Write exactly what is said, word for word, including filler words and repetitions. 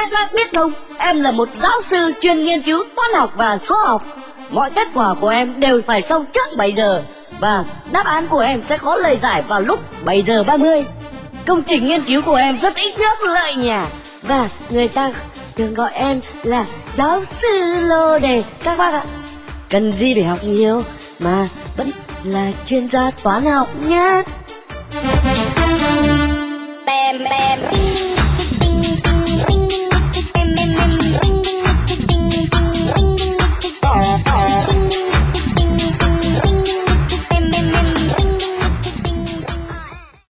Các bác biết không, em là một giáo sư chuyên nghiên cứu toán học và số học. Mọi kết quả của em đều phải xong trước bảy giờ. Và đáp án của em sẽ có lời giải vào lúc bảy giờ ba mươi. Công trình nghiên cứu của em rất ít nước lợi nhỉ. Và người ta thường gọi em là giáo sư lô đề các bác ạ. Cần gì phải học nhiều mà vẫn là chuyên gia toán học nhá.